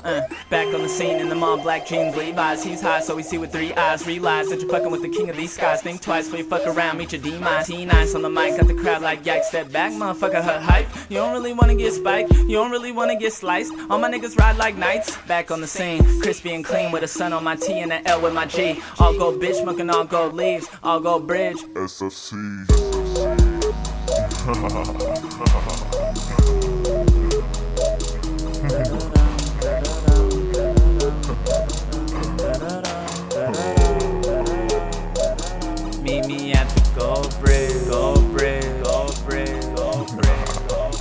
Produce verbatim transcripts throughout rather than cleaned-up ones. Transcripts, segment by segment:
Uh, back on the scene in the mall, black jeans, Levi's. He's high, so we see with three eyes. Realize that you're fucking with the king of these skies. Think twice before you fuck around, meet your demise. T nice on the mic, got the crowd like yikes. Step back, motherfucker, her hype. You don't really wanna get spiked, you don't really wanna get sliced. All my niggas ride like knights. Back on the scene, crispy and clean with a sun on my T and an L with my G. All gold bitch, smoking all gold leaves, all gold bridge. S F C. Meet me at the gold bridge, gold bridge, gold bridge, gold bridge, gold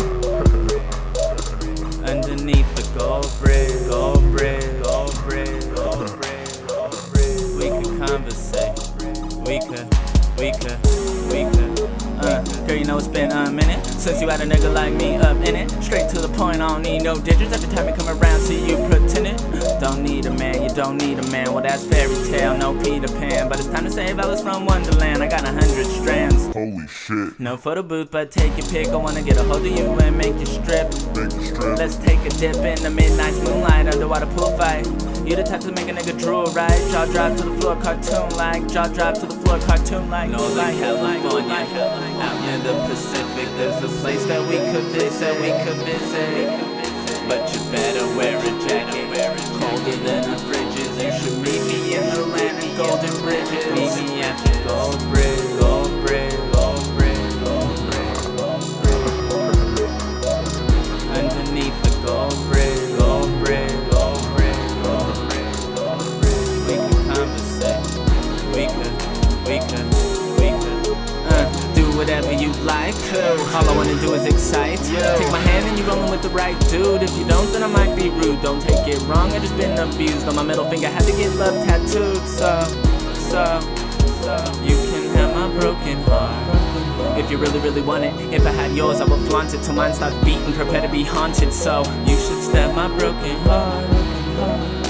bridge. Underneath the gold bridge, gold bridge, gold bridge, gold bridge, gold bridge. We could conversate, we could, we could, we could. Uh, girl, you know it's been a minute since you had a nigga like me up in it. Straight to the point, I don't need no digits. Every time you come around, see you pretend it. Don't need a man, you don't need a man. Well, that's fairy tale, no Peter Pan. But it's time to save Alice from Wonderland. I got a hundred strands. Holy shit. No photo booth, but take your pick. I wanna get a hold of you and make you strip. Make you strip. Let's take a dip in the midnight moonlight, underwater pool fight. You the type to make a nigga drool, right? Jaw drop to the floor, cartoon like. Jaw drop to the floor, cartoon like. Northern California, out in the Pacific. There's a place that we could visit, we could visit. But you better wear a jacket, colder than the fridges. You should meet me in the land of golden bridges. Meet me at the gold bridge, gold bridge, gold bridge, gold bridge, gold bridge. Underneath the gold bridge, gold bridge, gold bridge, gold bridge, gold bridge. We could conversate, we could, we could, we could. Uh, do whatever you like. All I wanna do is excite. Take my hand and you rollin' with the right dude. If you don't, then I might be rude. Don't take it wrong, I just been abused. On my middle finger, had to get love tattooed. So, so, so you can have my broken heart if you really, really want it. If I had yours, I would flaunt it till mine stops beating. Prepare to be haunted. So you should stab my broken heart.